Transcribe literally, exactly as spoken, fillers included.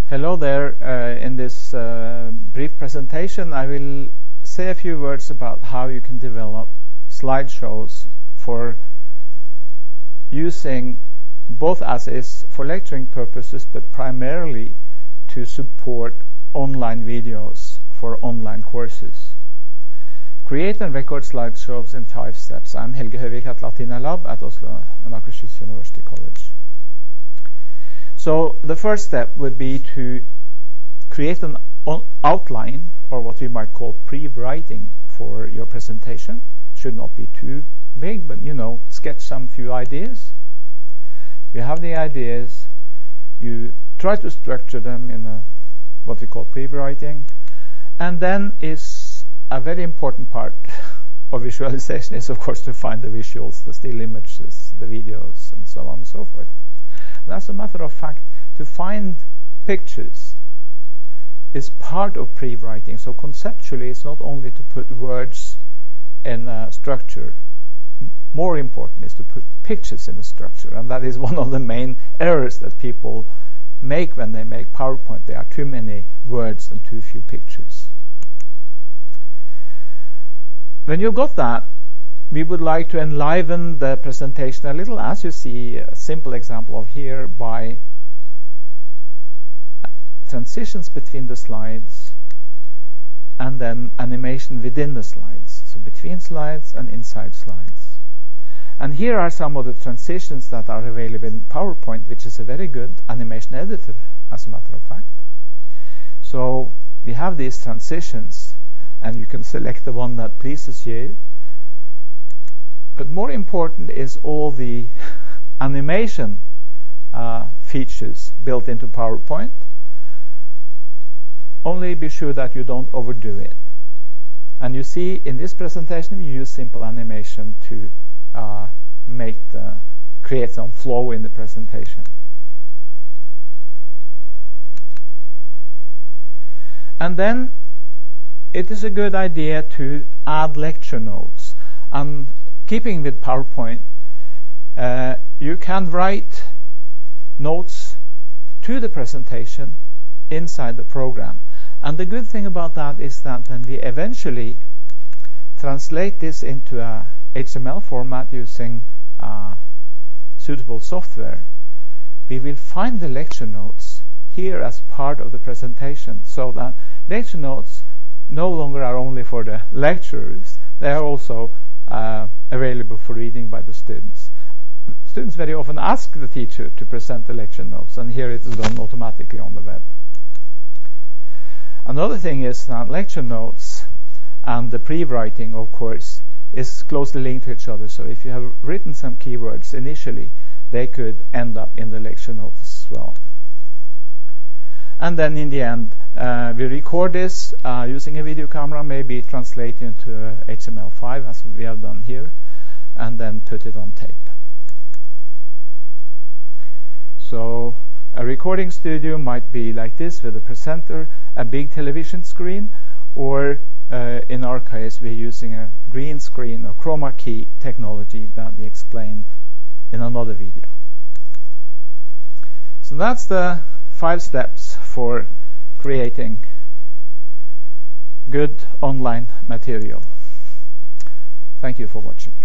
Hello there. Uh, in this uh, brief presentation, I will say a few words about how you can develop slideshows for using both as is for lecturing purposes, but primarily to support online videos for online courses. Create and record slideshows in five steps. I'm Helge Høvik at Latina Lab at Oslo and Akershus University College. So the first step would be to create an outline, or what we might call pre-writing, for your presentation. It should not be too big, but you know, sketch some few ideas. You have the ideas, you try to structure them in a, what we call pre-writing, and then is a very important part of visualization is, of course, to find the visuals, the still images, the videos, and so on and so forth. And as a matter of fact, to find pictures is part of pre-writing. So conceptually, it's not only to put words in a structure. More important is to put pictures in a structure, and that is one of the main errors that people make when they make PowerPoint. There are too many words and too few pictures. When you've got that, we would like to enliven the presentation a little, as you see a simple example of here, by transitions between the slides and then animation within the slides, so between slides and inside slides. And here are some of the transitions that are available in PowerPoint, which is a very good animation editor, as a matter of fact. So we have these transitions, and you can select the one that pleases you. But more important is all the animation uh, features built into PowerPoint. Only be sure that you don't overdo it. And you see in this presentation we use simple animation to uh, make the create some flow in the presentation. And then it is a good idea to add lecture notes. And keeping with PowerPoint, uh, you can write notes to the presentation inside the program. And the good thing about that is that when we eventually translate this into a H T M L format using uh, suitable software, we will find the lecture notes here as part of the presentation, so that lecture notes no longer are only for the lecturers, they are also Uh, available for reading by the students. Students very often ask the teacher to present the lecture notes, and here it is done automatically on the web. Another thing is that lecture notes and the pre-writing, of course, is closely linked to each other. So if you have written some keywords initially, they could end up in the lecture notes as well. And then in the end, uh, we record this uh, using a video camera, maybe translate into uh, H T M L five, as we have done here, and then put it on tape. So a recording studio might be like this, with a presenter, a big television screen, or uh, in our case, we're using a green screen or chroma key technology that we explain in another video. So that's the five steps for creating good online material. Thank you for watching.